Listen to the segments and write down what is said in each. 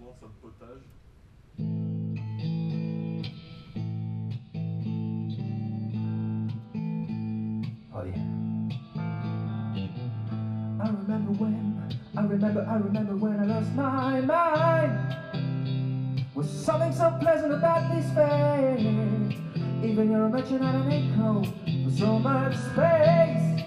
tendance à potage. Oh yeah. I remember when I lost my mind. Was something so pleasant about this face. Even your mention had an echo for so much space.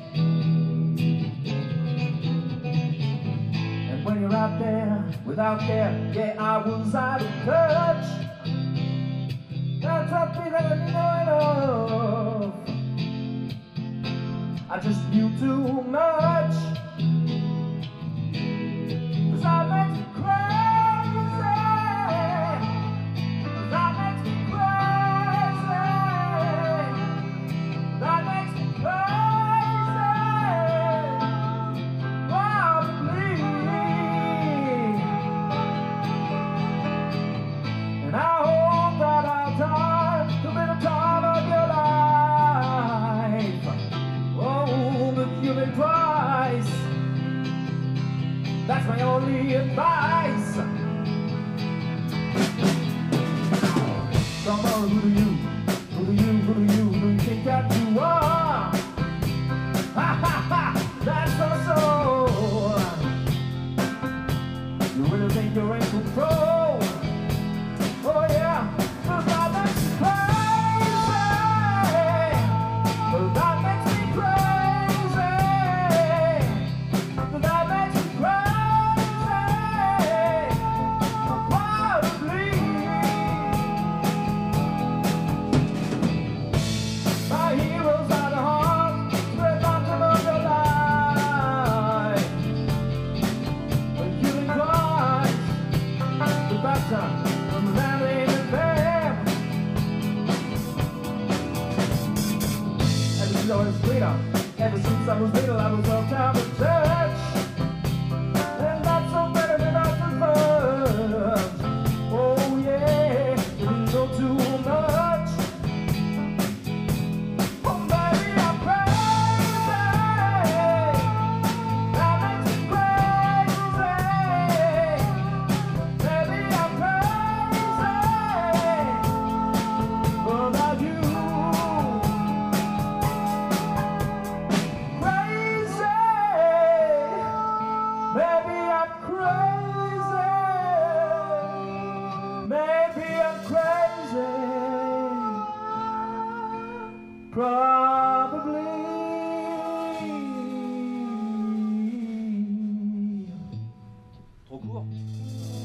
And when you're out there without care, yeah, I was out of touch. That's what we never know enough. I just knew too much. 'Cause I makes me crazy. 'Cause I makes me crazy. That makes me crazy. Probably. And I hope that I'll die to be the time of your life. Oh, the human price. That's my only advice. Come on, who do you think that you are? Ha ha ha, that's so. You really think you're in control? Oh yeah, 'cause that makes me crazy. 'Cause that makes me crazy. 'Cause that makes me crazy. Probably. My heroes are the heart, the bottom of your life. The human Christ, the baptism from the valley in there. Ever since I was freedom, ever since I was little, I was all down the church. And that's so better than I deserve. Oh yeah, you know too much. Oh baby, I'm crazy. That makes me crazy. Baby, I'm crazy about you. Crazy. Maybe I'm crazy. Maybe I'm crazy. Probably. Trop court.